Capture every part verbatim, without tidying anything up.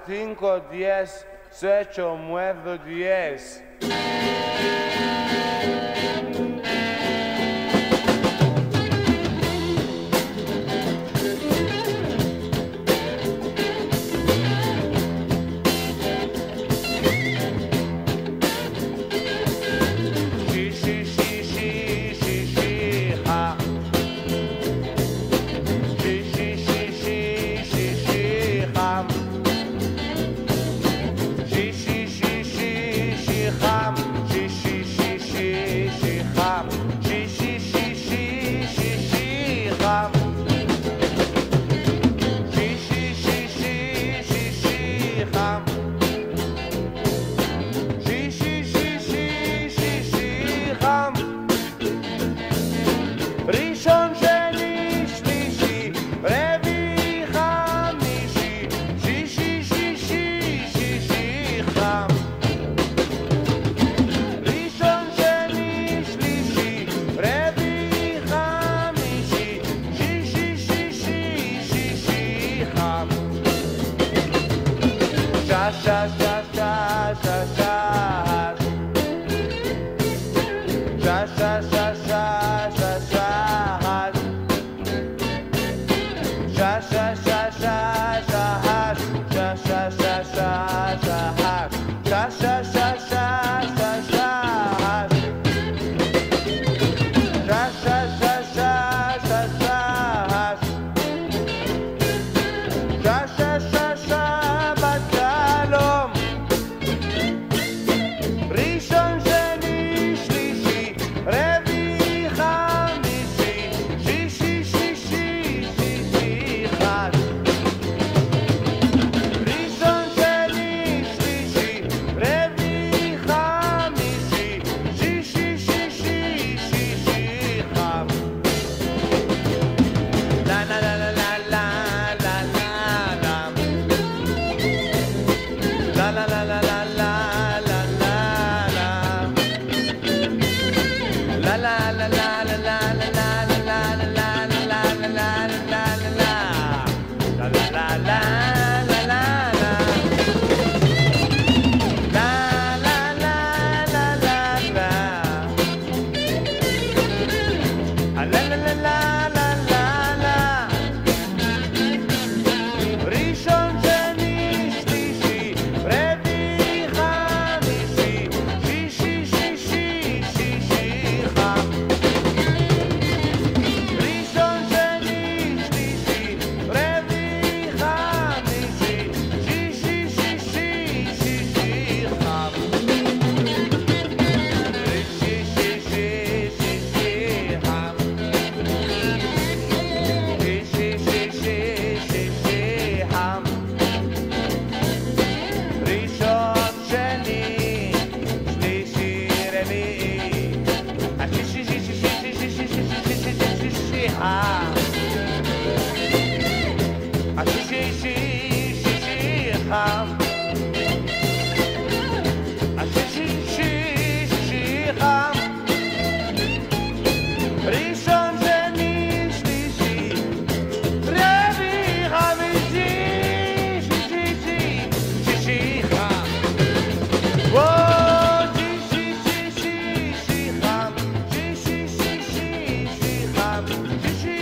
cinco, diez, ocho, nueve, diez.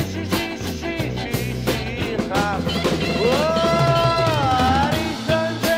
Oh,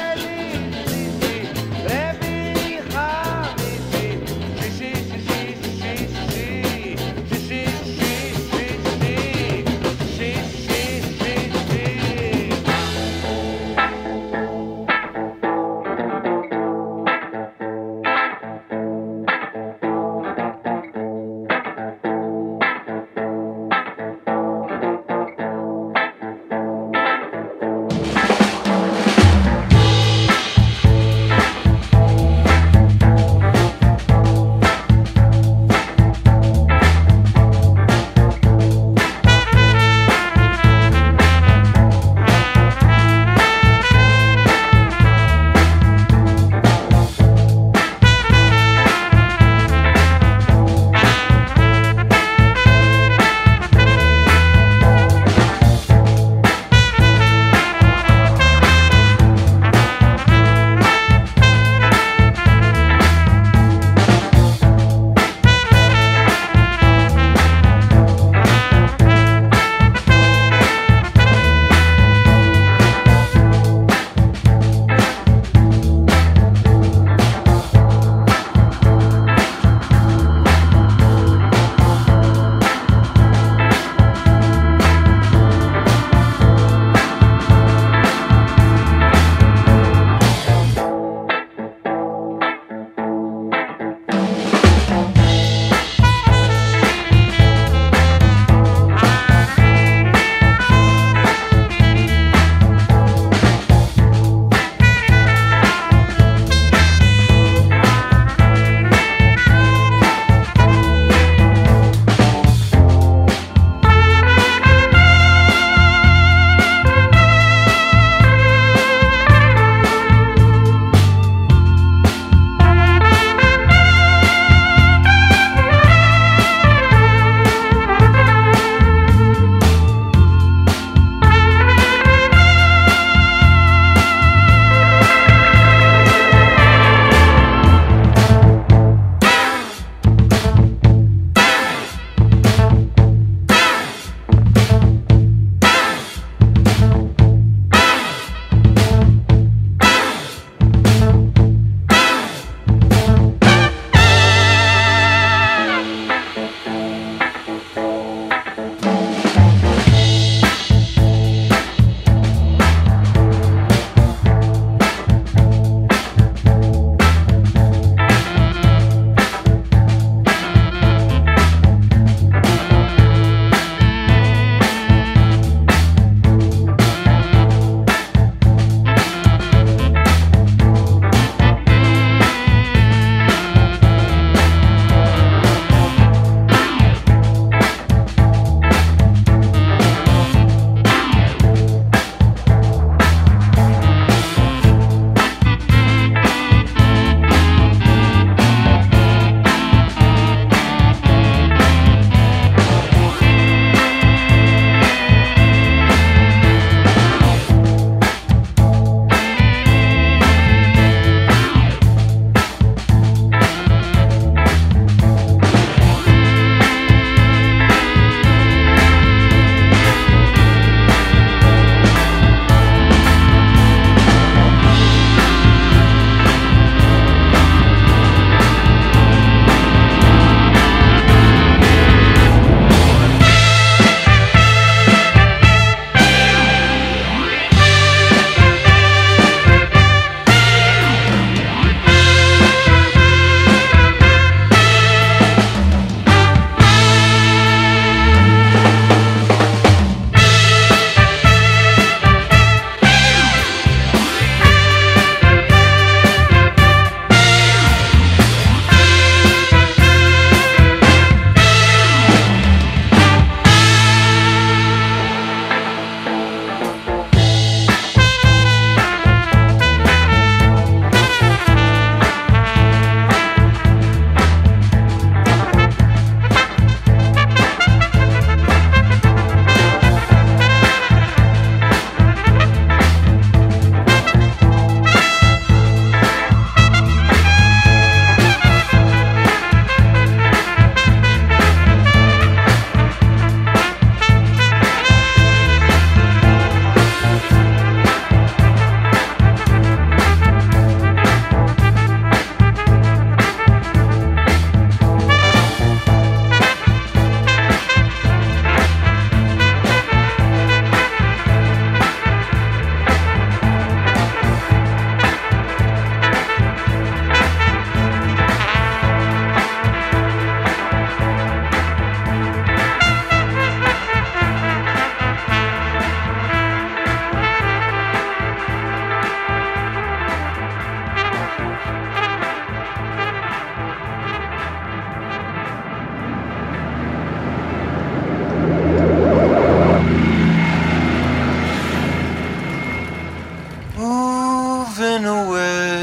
moving away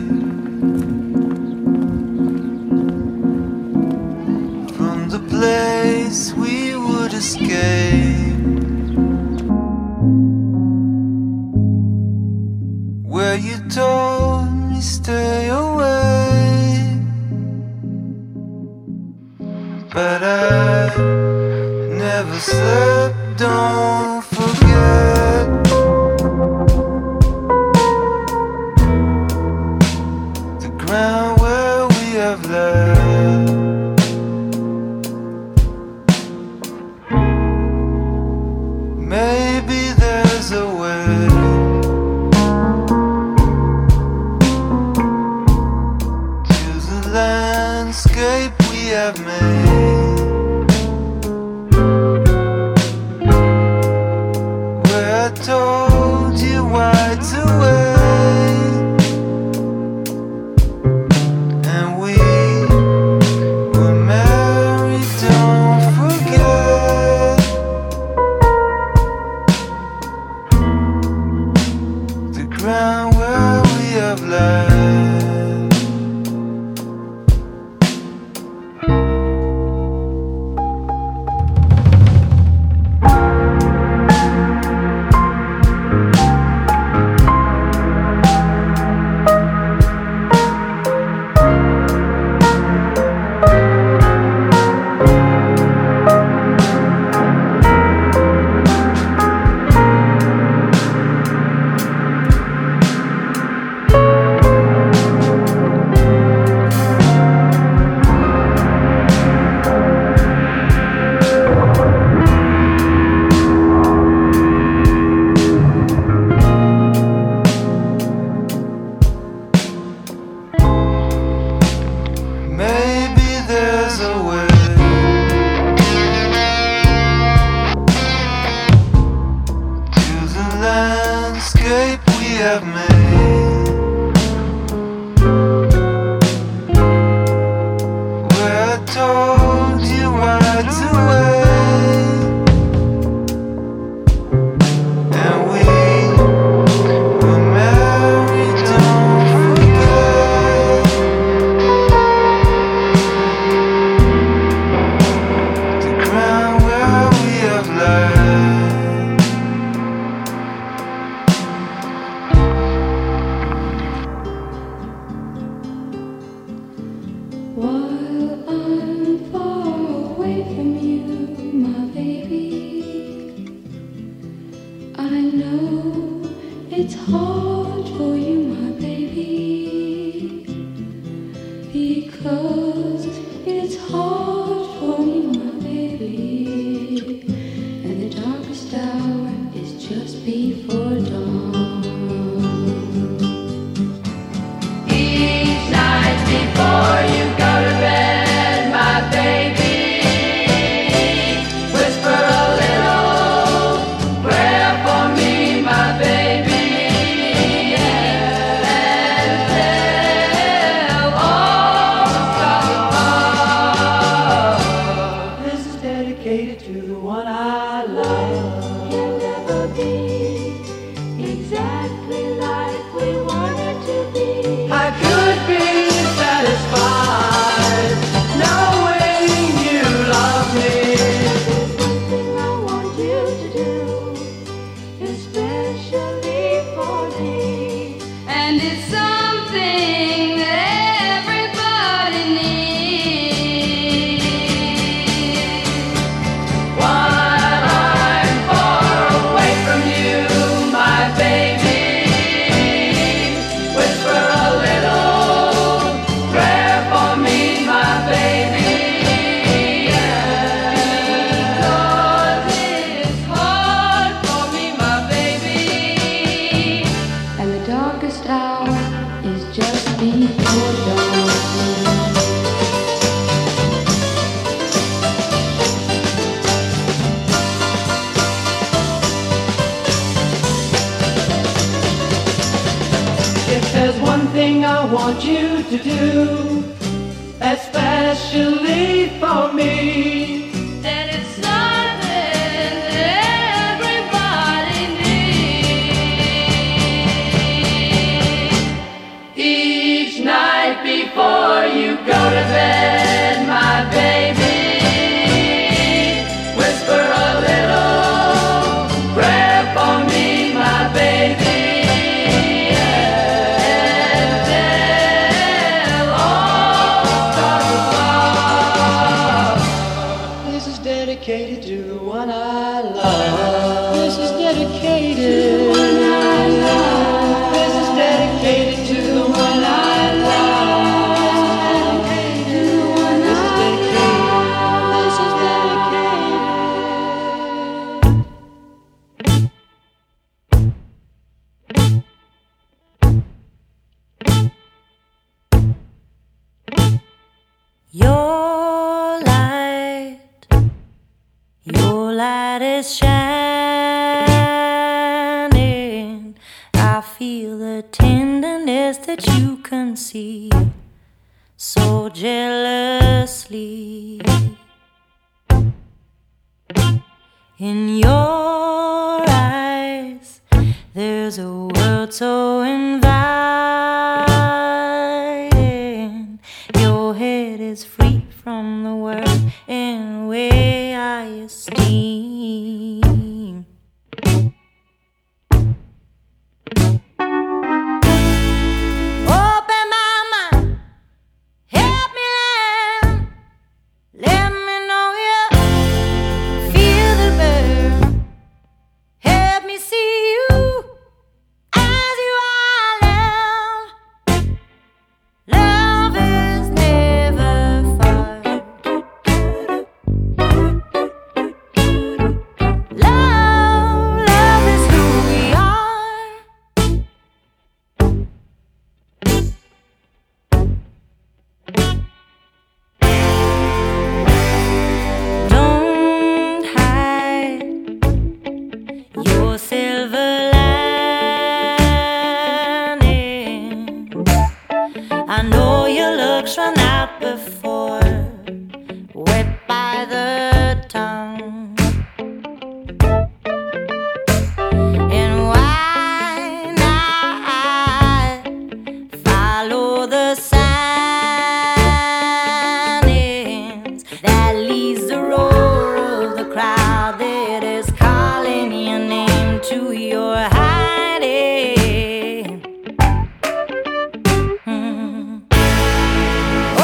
from the place we would escape, where you told me stay away, but I never slept. Don't forget the ground where we have left. Maybe there's a way to the landscape we have made, where I told you why to wait, and we were married. Don't forget the ground where we have left. Especially for me, that it's something that everybody needs. Your light, your light is shining. I feel the tenderness that you conceive so jealously. In your eyes, there's a world so inviting. Your head is free from the world in a way I esteem. Open my mind, help me learn. Let me know you feel the burn. Help me see you as you are now. Love is never far. Love, love is who we are. Don't hide your silver lining. I know your looks run out before, wet by the tongue. And why not follow the signings that leads the roar of the crowd that is calling your name to your hiding. Mm.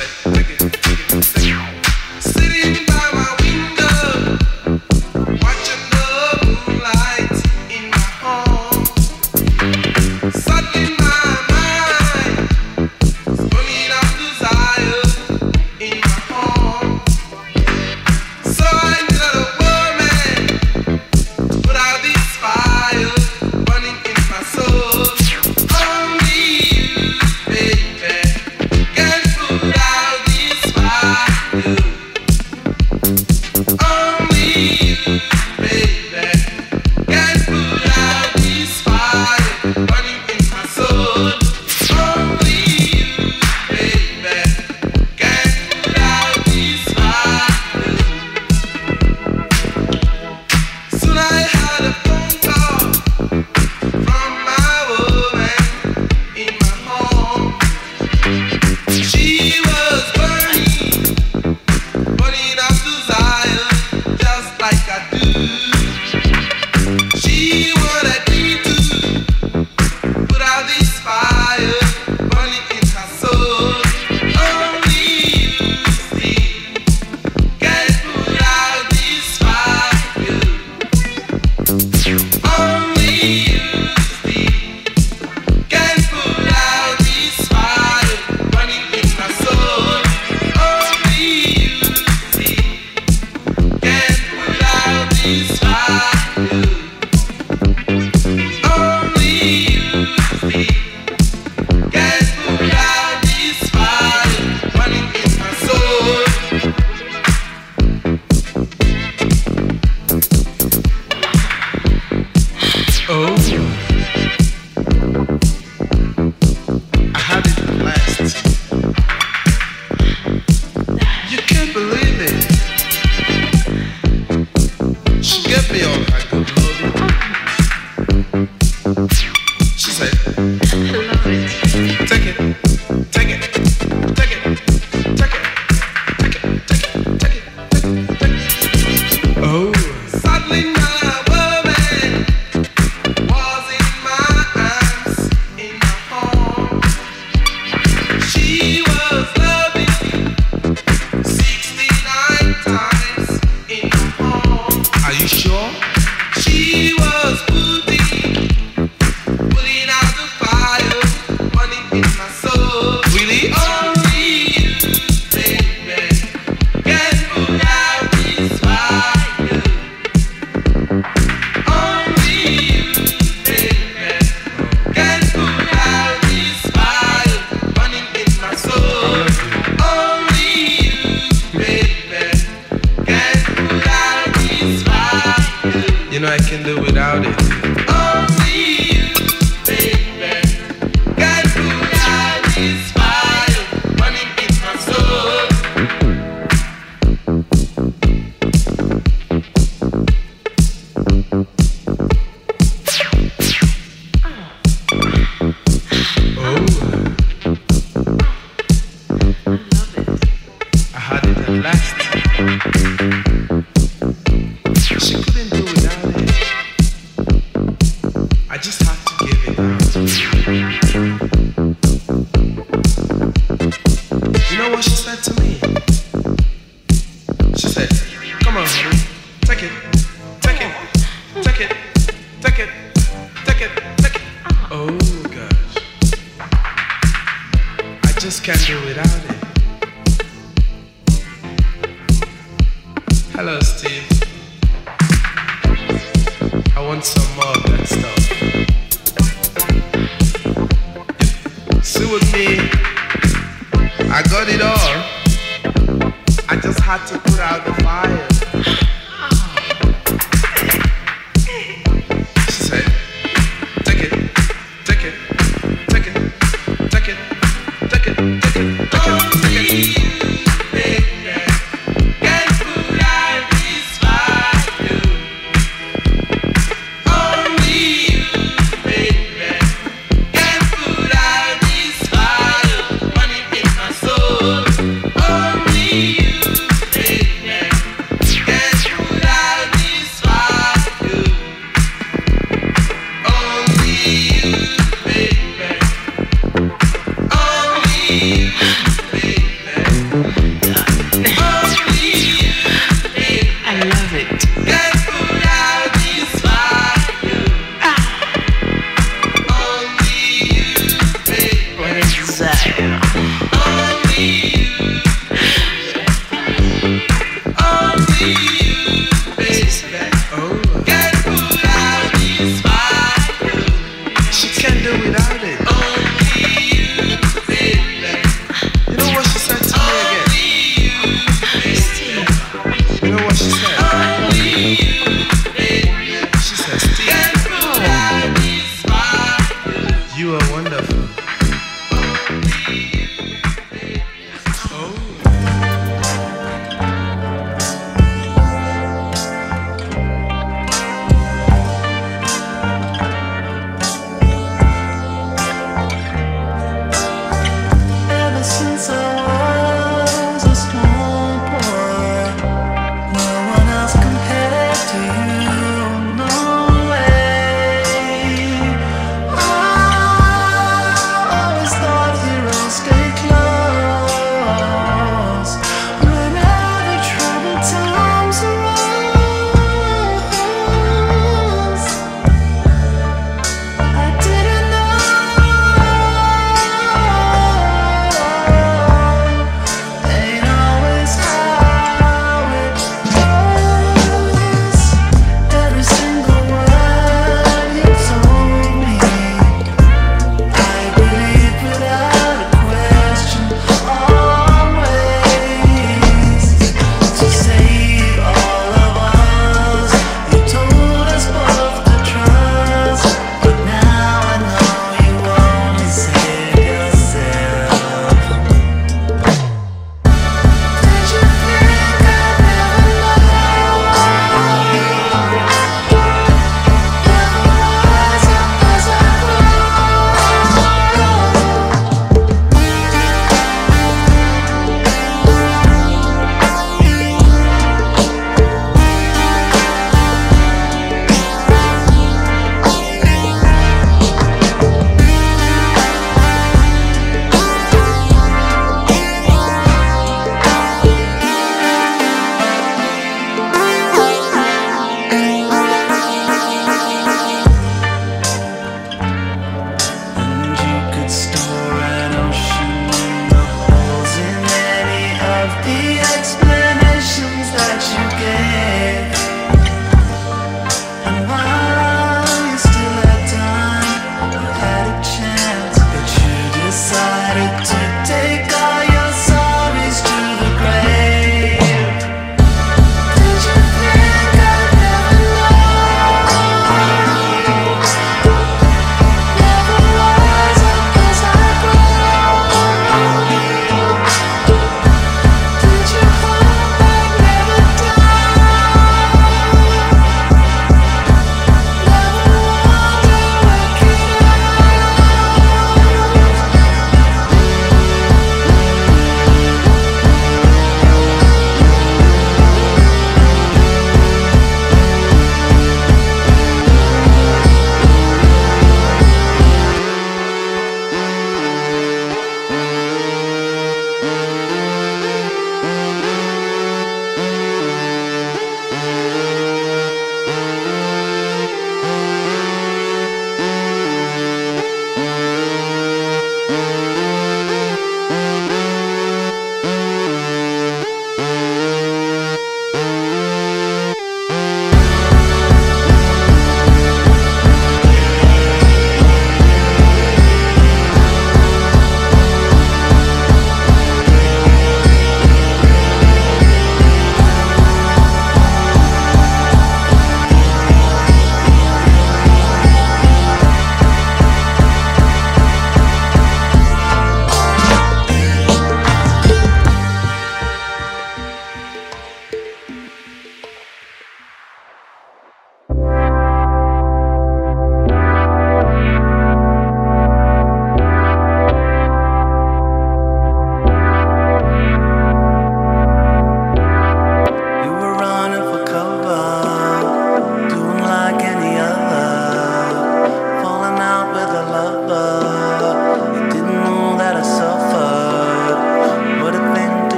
Only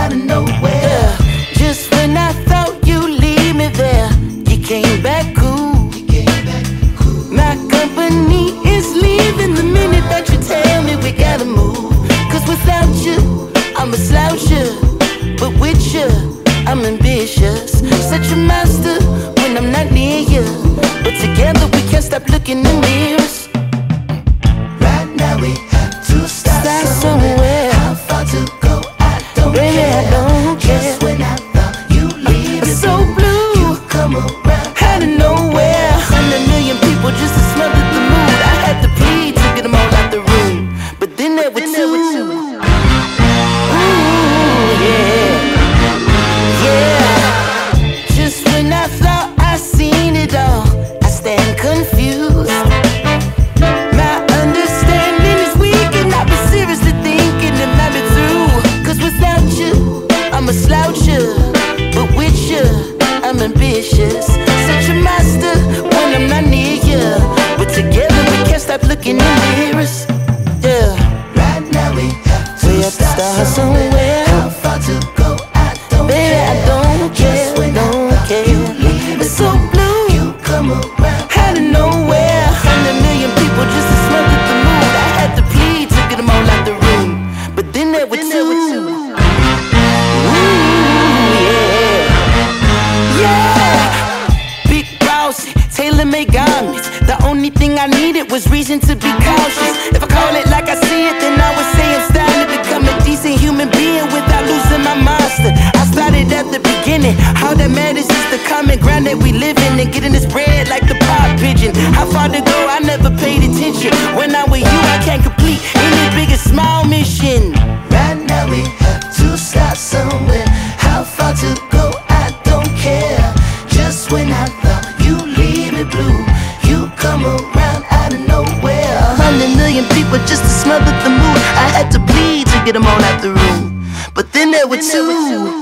out of nowhere. Yeah. Just when I thought you'd leave me there, you came back cool. You came back cool. My company is leaving the minute that you tell me we gotta move. Cause without you, I'm a sloucher, but with you, I'm ambitious. Such a master when I'm not near you, but together we can't stop looking in mirrors. Right now we have to start, start somewhere. somewhere. How far to go? I don't Baby, care. I don't care. Just when I thought you leave, it's so blue. You come around out of nowhere. Hundred million people just to smother the mood. I had to plead to get them all out the room, but then there were two. Confused. My understanding is weak, and I've been seriously thinking to love it through. Cause without you, I'm a sloucher, but with you, I'm ambitious. Such a master when I'm not near you, but together we can't stop looking in mirrors. Yeah. Right now we have to, we have to start somewhere. somewhere. How far to go? I don't Baby, care. I don't care. When don't I care. You leave it's so blue. You come around. Out of nowhere, hundred million people just to smother the mood. I had to plead to get them all out the room, but then there were two. Ooh, yeah, yeah. Big boss, tailor-made garments. The only thing I needed was reason to be cautious. If I call it like I see it, then I would say I'm starting to become a decent human being without losing my monster. I started at the beginning. All that matters is the common ground that we live in, and getting this bread like the pop pigeon. How far to go? I never paid attention. When I'm with you, I can't complete any big or small mission. Right now we have to start somewhere. How far to go? I don't care. Just when I thought you leave me blue, you come around out of nowhere. A hundred million people just to smother the mood. I had to plead to get them all out the room, but then there were two.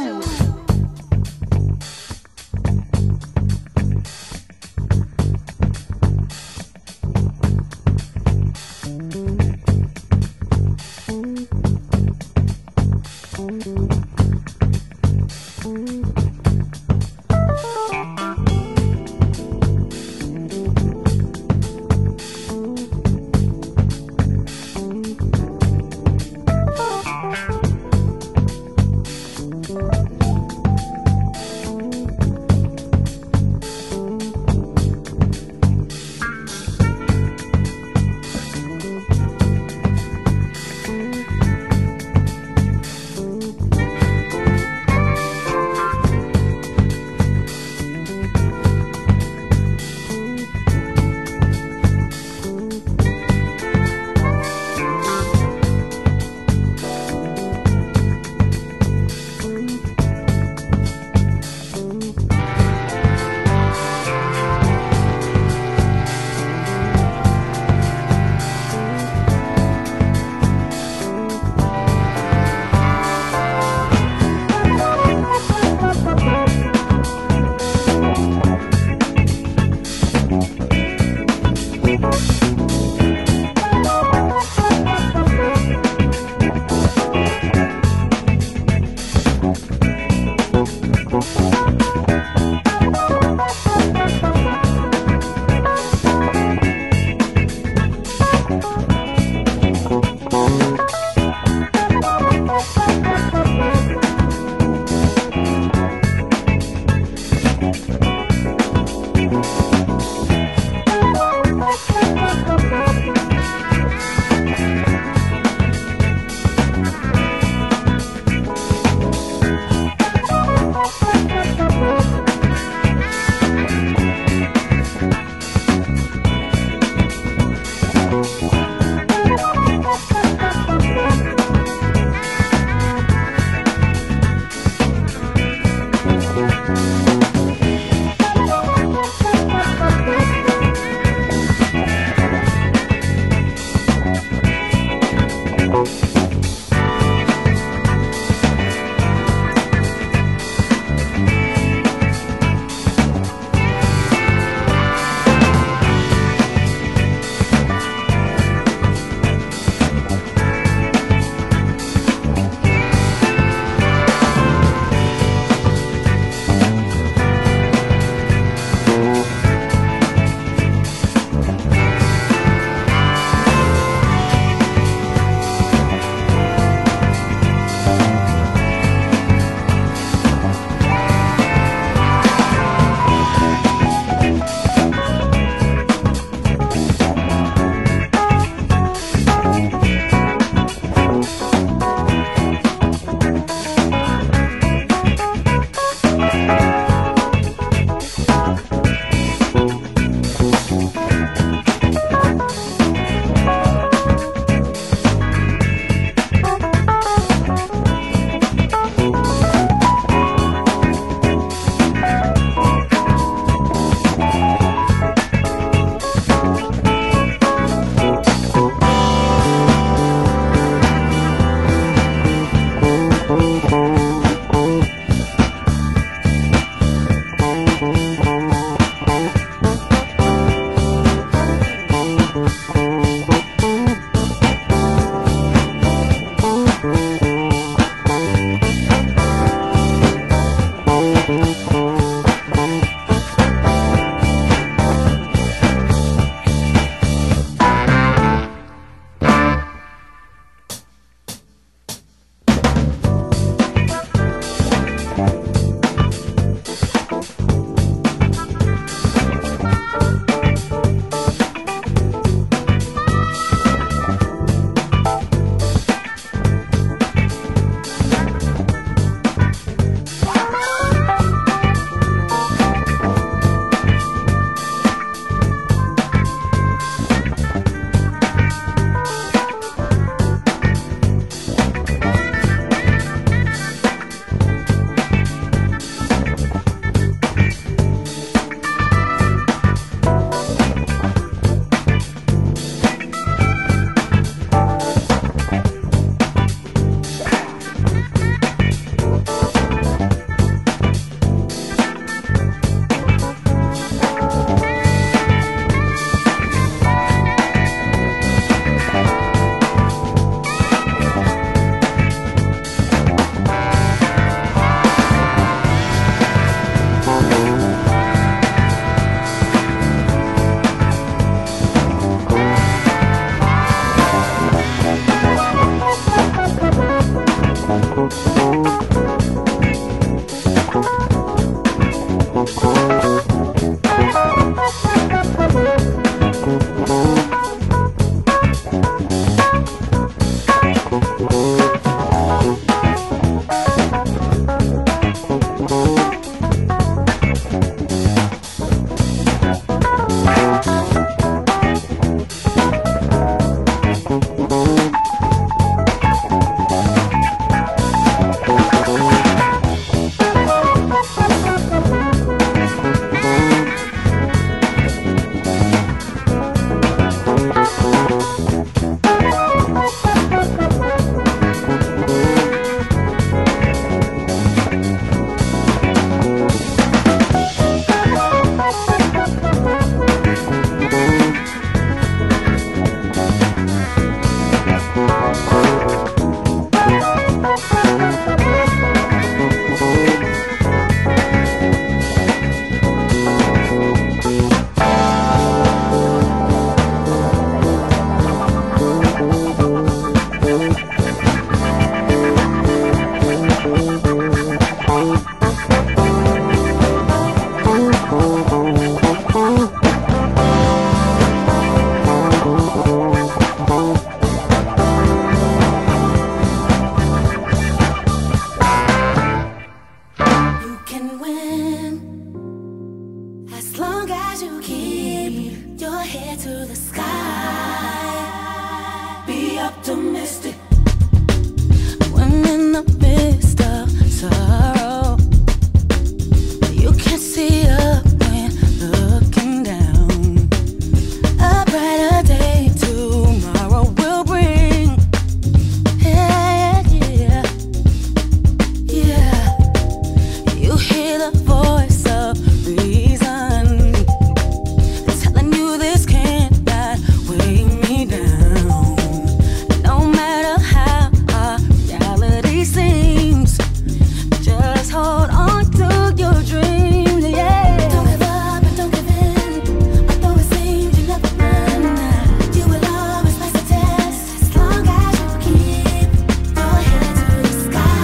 the voice of reason, telling you this cannot weigh me down. No matter how our reality seems, just hold on to your dreams, yeah. Don't give up and don't give in, although it seems you never win. You will always pass the test as long as you keep your head to the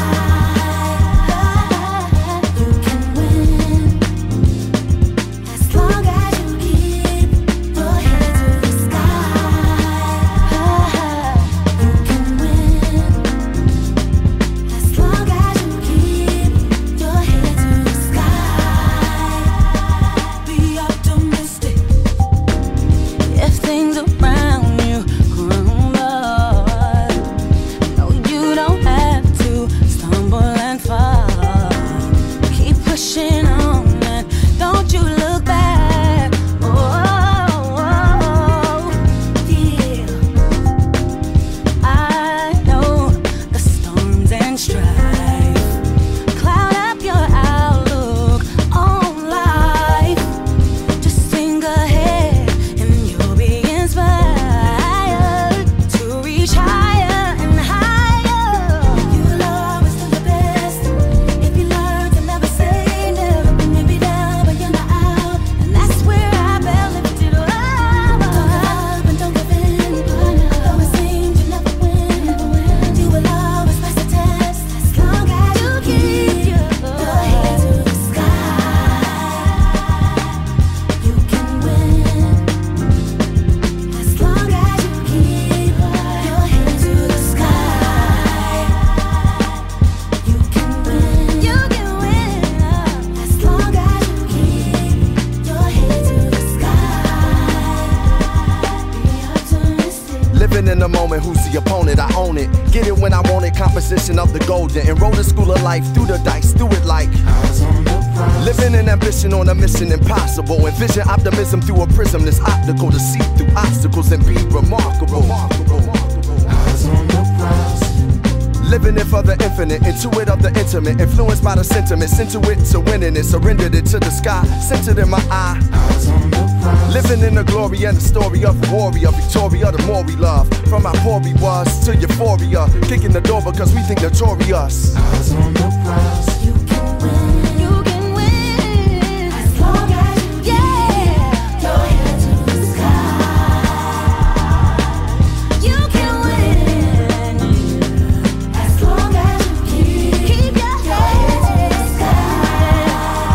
sky. You can win as long as you keep your head to the sky. You can win as long as you keep your head to the sky. Be optimistic. If things around you crumble, no, you don't have to stumble and fall. Keep pushing on and don't you look back. Oh, oh, oh, yeah. I know the storms and strife cloud up your outlook on life. Just sing ahead and you'll be inspired to reach higher and higher. You'll always do the best if you learn to never say never. You may be down, but you're not out, and that's where I felt lifted up. Don't give up and don't give in, although it seems you never win. You will always pass the test as long as you keep your head to the sky. You can win as long as you keep your head to the sky. You can win, you can win as long as you keep your head to the sky. Be optimistic. Living in the moment, who's the opponent? I own it. Get it when I want it, composition of the golden. Enroll the school of life, through the dice, do it like living in ambition on a mission impossible. Envision optimism through a prism that's optical to see through obstacles and be remarkable. Living it for the infinite, intuit of the intimate, influenced by the sentiments, into it to winning it, surrendered it to the sky, centered in my eye. Living in the glory and the story of a warrior, Victoria, the more we love. From how poor we was to euphoria, kicking the door because we think notorious. You can win, you can win as long as you keep your head to the sky. You can win as long as you keep your head to the sky.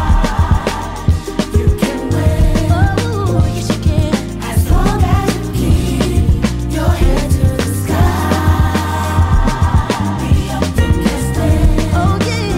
You can win, oh yes you can, as long as you keep your head to the sky. Be optimistic, oh yeah.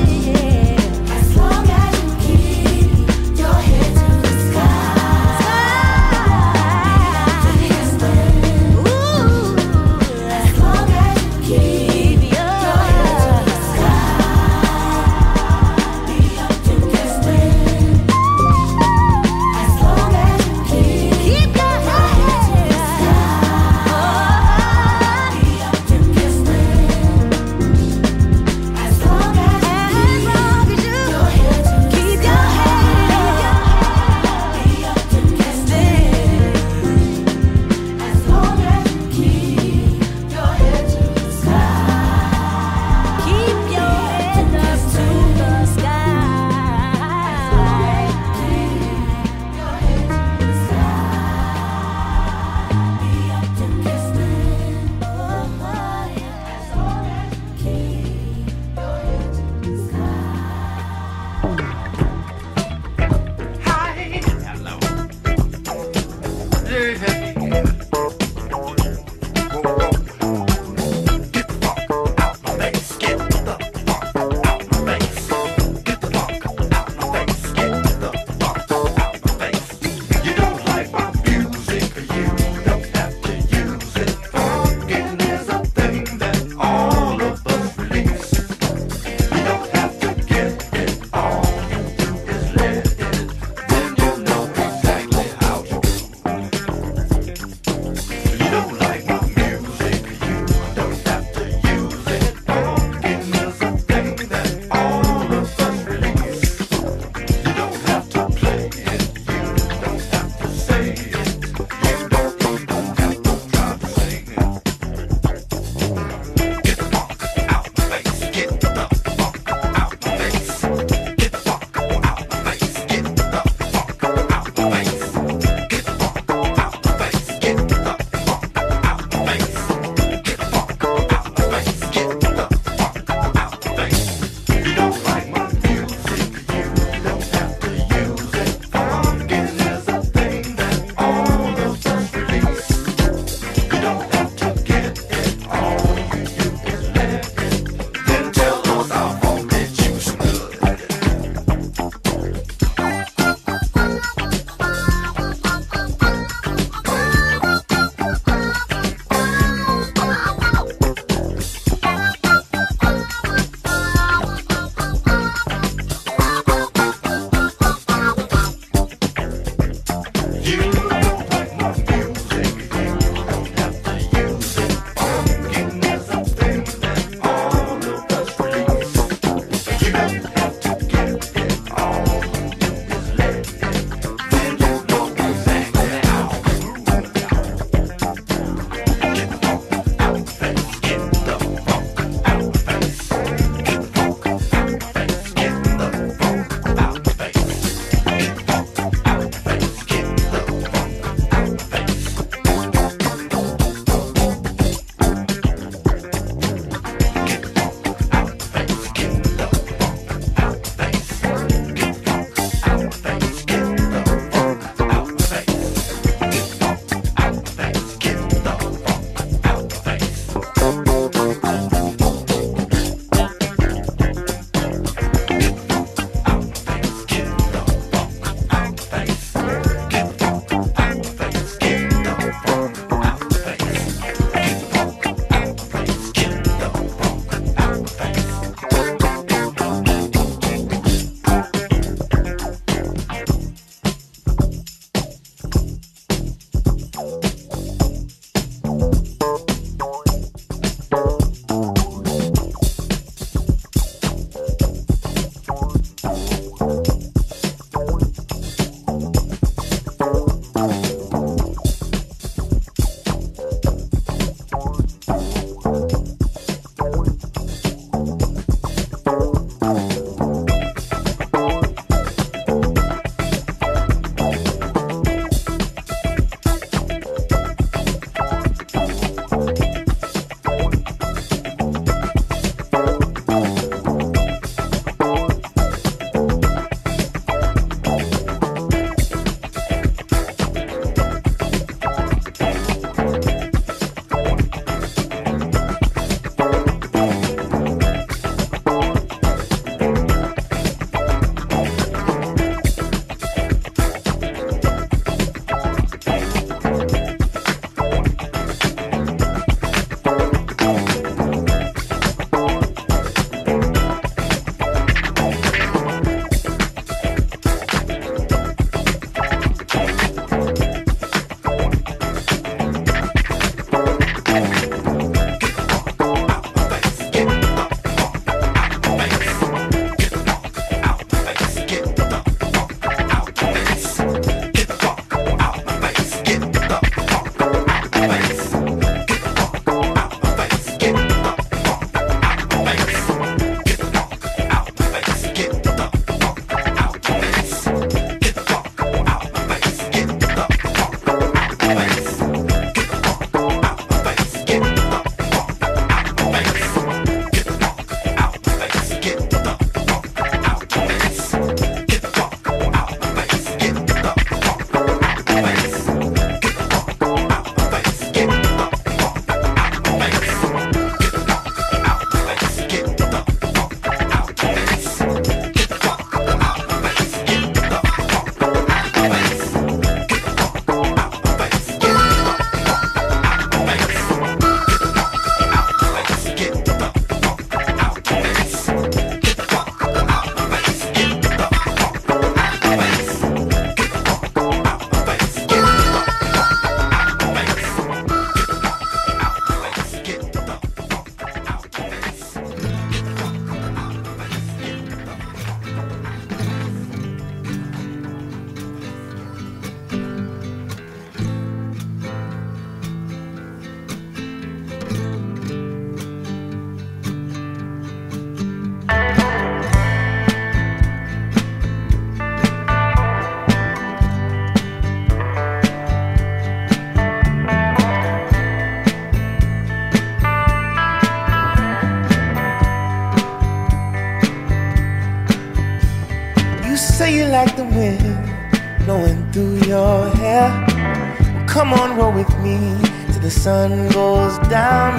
say you like the wind blowing through your hair. Well, come on, roll with me till the sun goes down.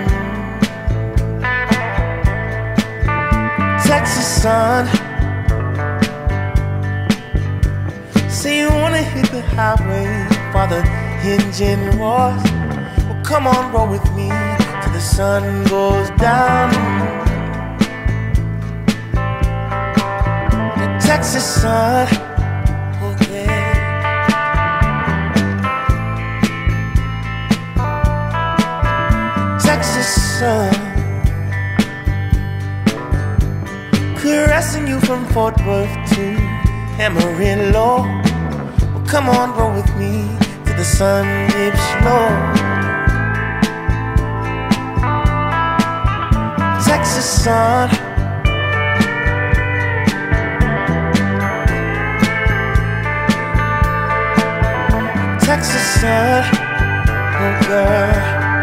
Texas sun. Say you wanna hit the highway for the engine roars. Well, come on, roll with me till the sun goes down. The Texas sun, oh yeah. Texas sun, caressing you from Fort Worth to Amarillo. Well, come on, roll with me till the sun dips low. Texas sun, Texas sun, oh girl.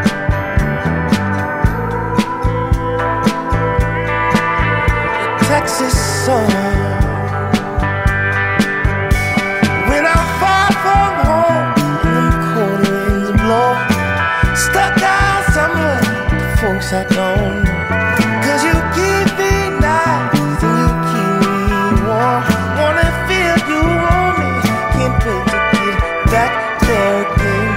Texas sun. When I'm far from home and the cold winds blow, stuck down somewhere to folks I don't know. Cause you keep me nice and you keep me warm. Wanna feel you on me, can't wait to get back there again.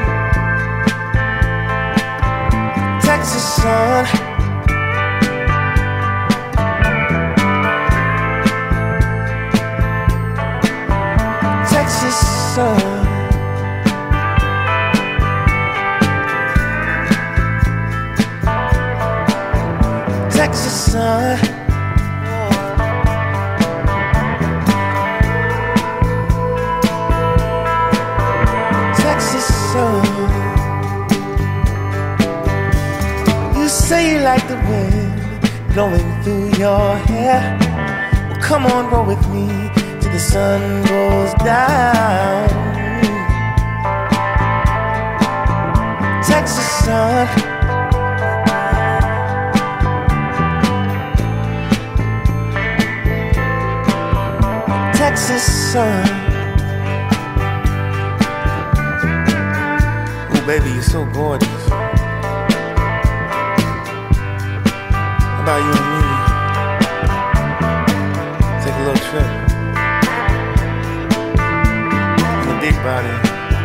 Texas sun. Texas sun. Texas sun. Texas sun. You say you like the wind blowing through your hair. Well, come on, roll with me the sun goes down. Texas sun. Texas sun. Oh baby, you're so gorgeous. How about you and me? Take a little trip. Big body.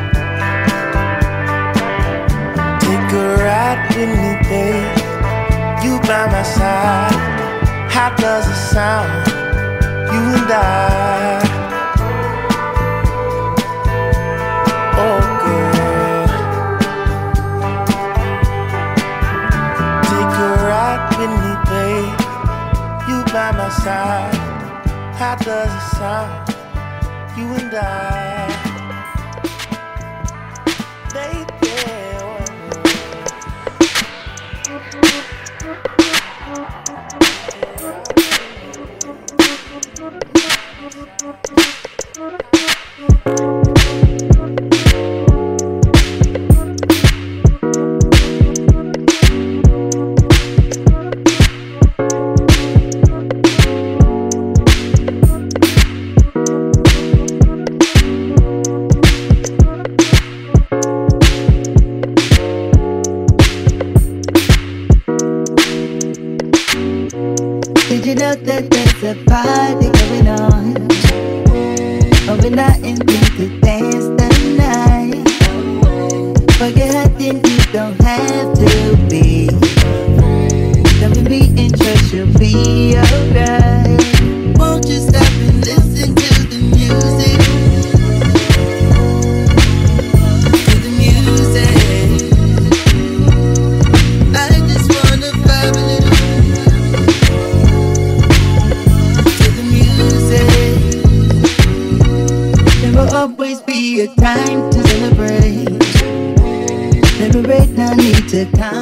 Take a ride with me, babe. You by my side. How does it sound? You and I. Oh, girl. Take a ride with me, babe. You by my side. How does it sound? You and I. Did you know that there's a party going on? Over night and think to dance the night. Forget how things you don't have to be. Come with me and trust you'll be alright. Won't you stop and listen to the music? To the music. I just wanna vibe a little. There will always be a time to celebrate. Celebrate, no need to count.